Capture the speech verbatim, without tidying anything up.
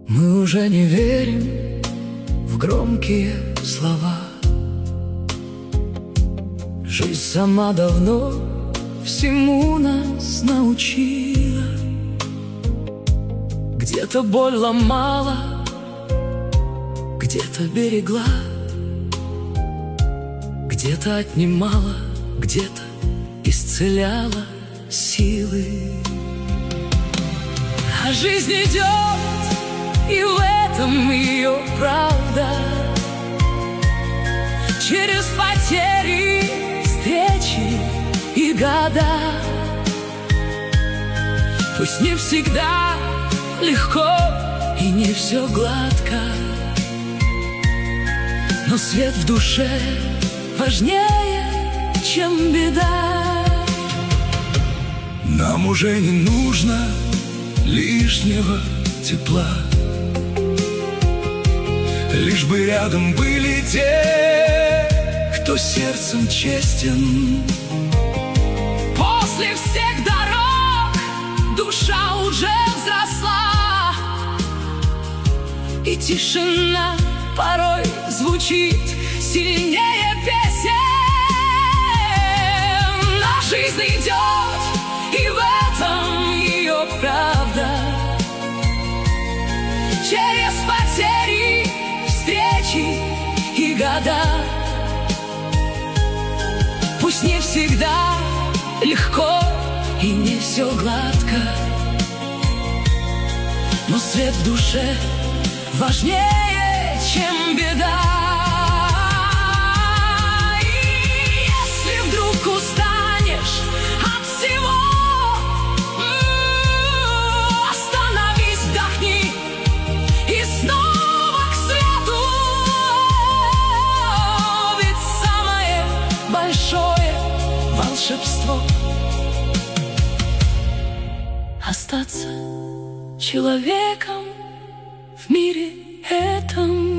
Мы уже не верим в громкие слова. Жизнь сама давно всему нас научила. Где-то боль ломала, где-то берегла, где-то отнимала, где-то исцеляла силы. А жизнь идет, и в этом ее правда. Через потери, встречи и года. Пусть не всегда легко и не все гладко, но свет в душе важнее, чем беда. Нам уже не нужно лишнего тепла, лишь бы рядом были те, кто сердцем честен. После всех дорог душа уже взросла, и тишина порой звучит сильнее песен. Но жизнь идет, и в этом ее правда. Через потери, встречи и года. Пусть не всегда легко и не все гладко, но свет в душе важнее, чем беда. И если вдруг устанешь от всего, остановись, вдохни и снова к свету. Ведь самое большое волшебство — остаться человеком в мире этом.